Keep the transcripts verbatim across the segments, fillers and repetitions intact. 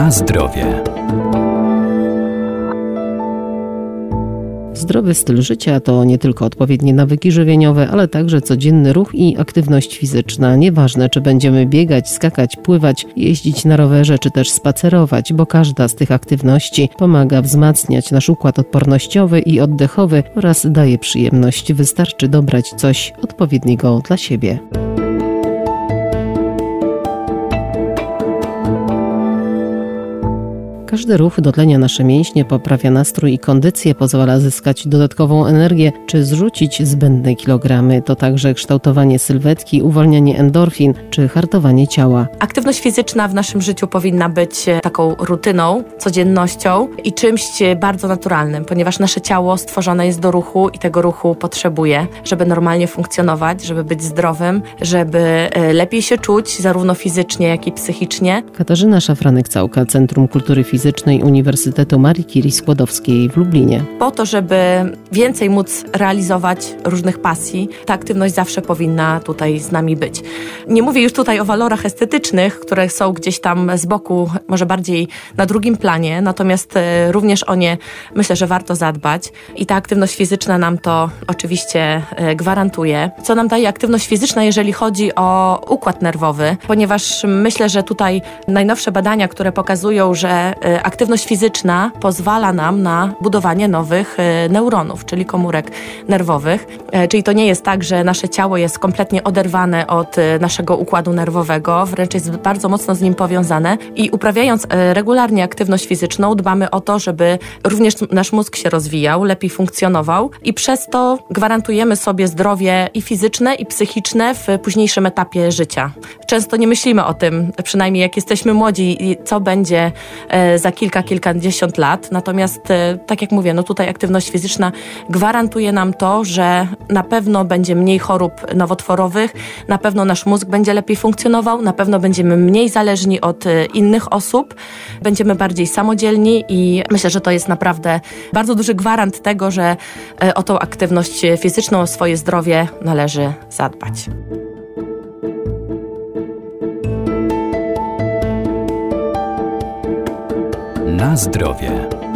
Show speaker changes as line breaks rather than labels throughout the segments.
Na zdrowie.
Zdrowy styl życia to nie tylko odpowiednie nawyki żywieniowe, ale także codzienny ruch i aktywność fizyczna. Nieważne, czy będziemy biegać, skakać, pływać, jeździć na rowerze, czy też spacerować, bo każda z tych aktywności pomaga wzmacniać nasz układ odpornościowy i oddechowy oraz daje przyjemność. Wystarczy dobrać coś odpowiedniego dla siebie. Każdy ruch dotlenia nasze mięśnie, poprawia nastrój i kondycję, pozwala zyskać dodatkową energię czy zrzucić zbędne kilogramy. To także kształtowanie sylwetki, uwalnianie endorfin czy hartowanie ciała.
Aktywność fizyczna w naszym życiu powinna być taką rutyną, codziennością i czymś bardzo naturalnym, ponieważ nasze ciało stworzone jest do ruchu i tego ruchu potrzebuje, żeby normalnie funkcjonować, żeby być zdrowym, żeby lepiej się czuć, zarówno fizycznie, jak i psychicznie.
Katarzyna Szafranek-Całka, Centrum Kultury Fizycznej Uniwersytetu Marii Curie Skłodowskiej w Lublinie.
Po to, żeby więcej móc realizować różnych pasji, ta aktywność zawsze powinna tutaj z nami być. Nie mówię już tutaj o walorach estetycznych, które są gdzieś tam z boku, może bardziej na drugim planie, natomiast również o nie myślę, że warto zadbać i ta aktywność fizyczna nam to oczywiście gwarantuje. Co nam daje aktywność fizyczna, jeżeli chodzi o układ nerwowy, ponieważ myślę, że tutaj najnowsze badania, które pokazują, że aktywność fizyczna pozwala nam na budowanie nowych neuronów, czyli komórek nerwowych. Czyli to nie jest tak, że nasze ciało jest kompletnie oderwane od naszego układu nerwowego, wręcz jest bardzo mocno z nim powiązane i uprawiając regularnie aktywność fizyczną dbamy o to, żeby również nasz mózg się rozwijał, lepiej funkcjonował i przez to gwarantujemy sobie zdrowie i fizyczne, i psychiczne w późniejszym etapie życia. Często nie myślimy o tym, przynajmniej jak jesteśmy młodzi, co będzie za kilka, kilkadziesiąt lat. Natomiast, tak jak mówię, no tutaj aktywność fizyczna gwarantuje nam to, że na pewno będzie mniej chorób nowotworowych, na pewno nasz mózg będzie lepiej funkcjonował, na pewno będziemy mniej zależni od innych osób, będziemy bardziej samodzielni i myślę, że to jest naprawdę bardzo duży gwarant tego, że o tą aktywność fizyczną, o swoje zdrowie należy zadbać.
Na zdrowie.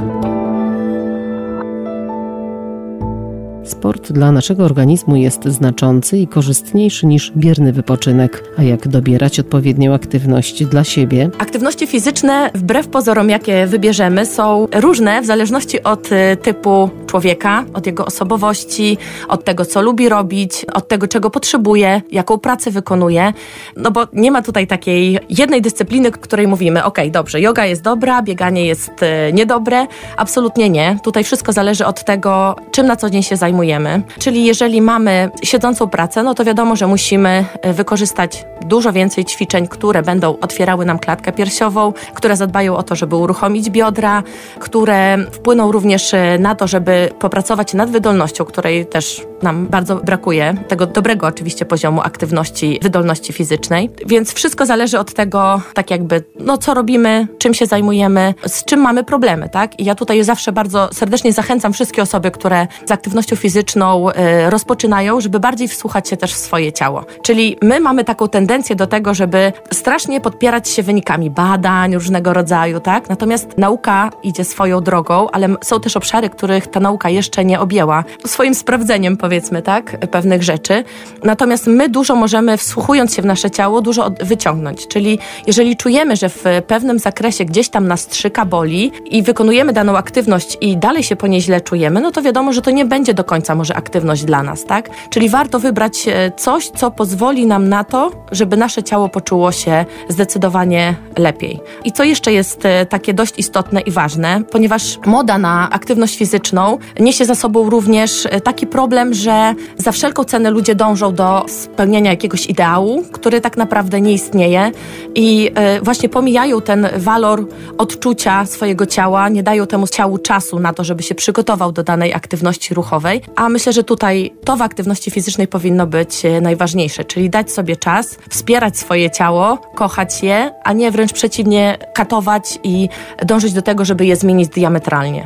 Sport dla naszego organizmu jest znaczący i korzystniejszy niż bierny wypoczynek. A jak dobierać odpowiednią aktywność dla siebie?
Aktywności fizyczne, wbrew pozorom, jakie wybierzemy, są różne w zależności od typu człowieka, od jego osobowości, od tego, co lubi robić, od tego, czego potrzebuje, jaką pracę wykonuje. No bo nie ma tutaj takiej jednej dyscypliny, której mówimy, ok, dobrze, joga jest dobra, bieganie jest niedobre. Absolutnie nie. Tutaj wszystko zależy od tego, czym na co dzień się zajmujemy. Czyli jeżeli mamy siedzącą pracę, no to wiadomo, że musimy wykorzystać dużo więcej ćwiczeń, które będą otwierały nam klatkę piersiową, które zadbają o to, żeby uruchomić biodra, które wpłyną również na to, żeby popracować nad wydolnością, której też nam bardzo brakuje, tego dobrego oczywiście poziomu aktywności, wydolności fizycznej. Więc wszystko zależy od tego, tak jakby, no co robimy, czym się zajmujemy, z czym mamy problemy, tak? I ja tutaj zawsze bardzo serdecznie zachęcam wszystkie osoby, które z aktywnością fizyczną y, rozpoczynają, żeby bardziej wsłuchać się też w swoje ciało. Czyli my mamy taką tendencję do tego, żeby strasznie podpierać się wynikami badań różnego rodzaju, tak? Natomiast nauka idzie swoją drogą, ale są też obszary, których ta nauka jeszcze nie objęła swoim sprawdzeniem, powiedzmy, tak? Pewnych rzeczy. Natomiast my dużo możemy, wsłuchując się w nasze ciało, dużo wyciągnąć. Czyli jeżeli czujemy, że w pewnym zakresie gdzieś tam nas strzyka, boli i wykonujemy daną aktywność i dalej się po niej źle czujemy, no to wiadomo, że to nie będzie do końca może aktywność dla nas, tak? Czyli warto wybrać coś, co pozwoli nam na to, żeby nasze ciało poczuło się zdecydowanie lepiej. I co jeszcze jest takie dość istotne i ważne, ponieważ moda na aktywność fizyczną niesie za sobą również taki problem, że za wszelką cenę ludzie dążą do spełnienia jakiegoś ideału, który tak naprawdę nie istnieje i właśnie pomijają ten walor odczucia swojego ciała, nie dają temu ciału czasu na to, żeby się przygotował do danej aktywności ruchowej, a myślę, że tutaj to w aktywności fizycznej powinno być najważniejsze, czyli dać sobie czas, wspierać swoje ciało, kochać je, a nie wręcz przeciwnie, katować i dążyć do tego, żeby je zmienić diametralnie.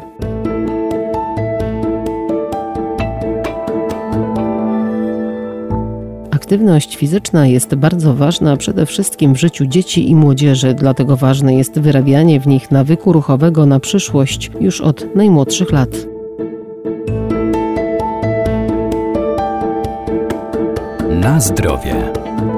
Aktywność fizyczna jest bardzo ważna przede wszystkim w życiu dzieci i młodzieży, dlatego ważne jest wyrabianie w nich nawyku ruchowego na przyszłość już od najmłodszych lat.
Na zdrowie.